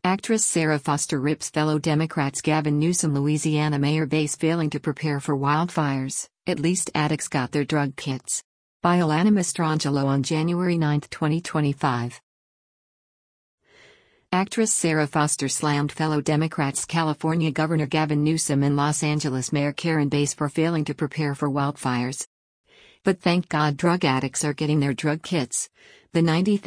Actress Sarah Foster rips fellow Democrats Gavin Newsom. Louisiana mayor base failing to prepare for wildfires, at least addicts got their drug kits. By Alana Mastrangelo on January 9, 2025. Actress Sarah Foster slammed fellow Democrats California Governor Gavin Newsom and Los Angeles Mayor Karen Bass for failing to prepare for wildfires. But thank God drug addicts are getting their drug kits, the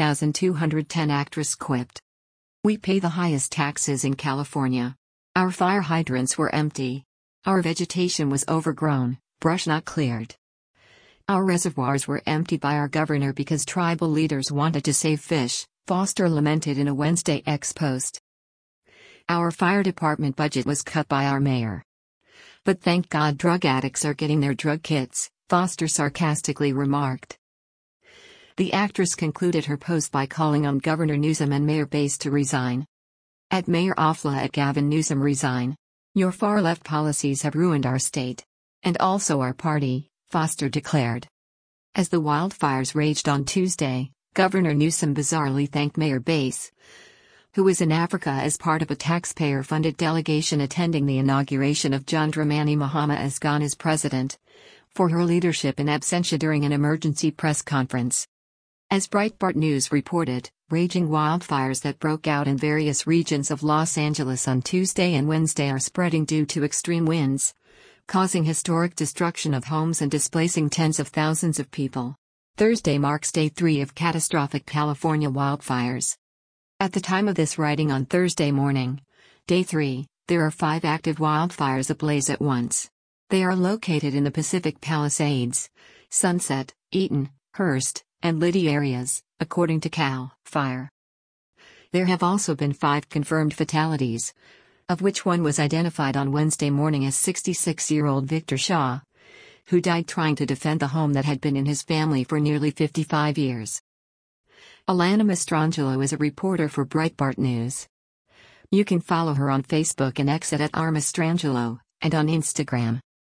90,210 actress quipped. We pay the highest taxes in California. Our fire hydrants were empty. Our vegetation was overgrown, brush not cleared. Our reservoirs were emptied by our governor because tribal leaders wanted to save fish, Foster lamented in a Wednesday X post. Our fire department budget was cut by our mayor. But thank God drug addicts are getting their drug kits, Foster sarcastically remarked. The actress concluded her post by calling on Governor Newsom and Mayor Bass to resign. At Mayor Offla at Gavin Newsom resign. Your far-left policies have ruined our state. And also our party, Foster declared. As the wildfires raged on Tuesday, Governor Newsom bizarrely thanked Mayor Bass, who was in Africa as part of a taxpayer-funded delegation attending the inauguration of John Dramani Mahama as Ghana's president, for her leadership in absentia during an emergency press conference. As Breitbart News reported, raging wildfires that broke out in various regions of Los Angeles on Tuesday and Wednesday are spreading due to extreme winds, causing historic destruction of homes and displacing tens of thousands of people. Thursday marks Day 3 of catastrophic California wildfires. At the time of this writing on Thursday morning, Day 3, there are 5 active wildfires ablaze at once. They are located in the Pacific Palisades, Sunset, Eaton, Hearst, and Liddy areas, according to CAL FIRE. There have also been 5 confirmed fatalities, of which one was identified on Wednesday morning as 66-year-old Victor Shaw, who died trying to defend the home that had been in his family for nearly 55 years. Alana Mastrangelo is a reporter for Breitbart News. You can follow her on Facebook and X at @rmastrangelo, and on Instagram.